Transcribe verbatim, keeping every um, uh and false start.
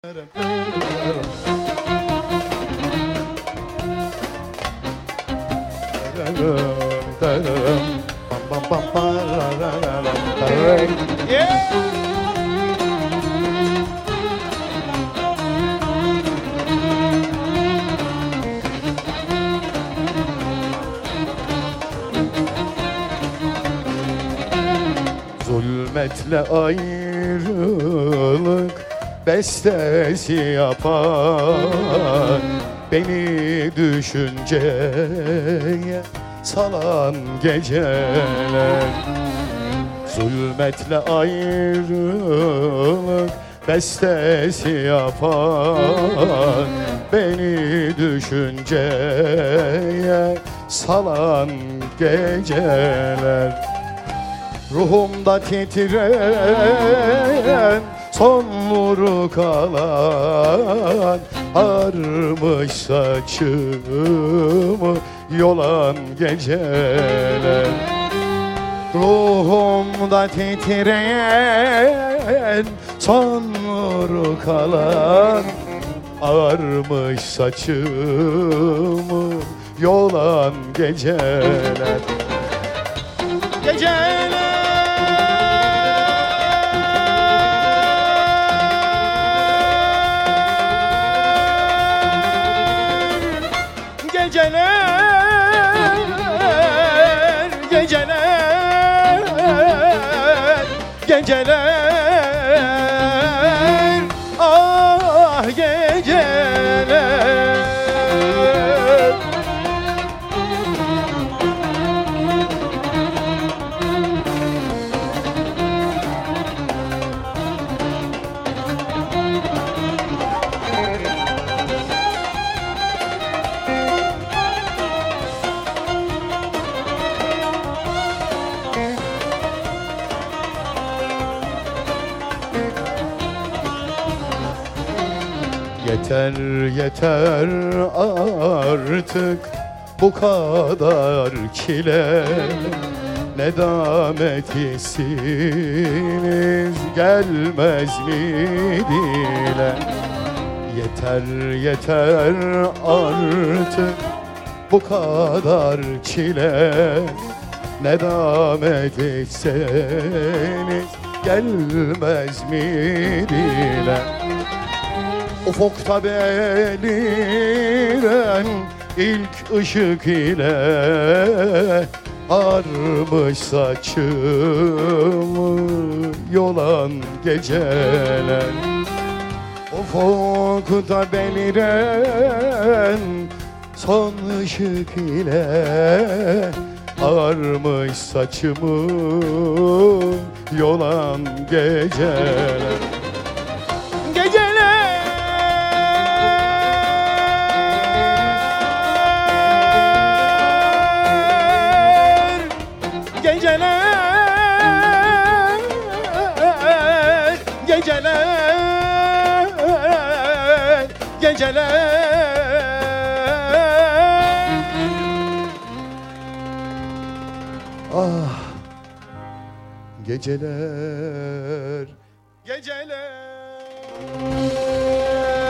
Zulmetle ayrılık bestesi yapan, beni düşünceye salan geceler. Zulmetle ayrılık bestesi yapan, beni düşünceye salan geceler. Ruhumda titreyen son vuru kalan, armış saçımı yolan geceler. Ruhumda titreyen son vuru kalan, armış saçımı yolan geceler. Geceler Geceler, geceler, geceler, ah geceler. Yeter yeter artık bu kadar çile, nedamet hissiniz gelmez mi dile? Yeter yeter artık bu kadar çile, nedamet hissiniz gelmez mi dile? Ufukta beliren ilk ışık ile armış saçımı yolan geceler. Ufukta beliren son ışık ile armış saçımı yolan geceler. Geceler, geceler, geceler. Ah geceler, Geceler.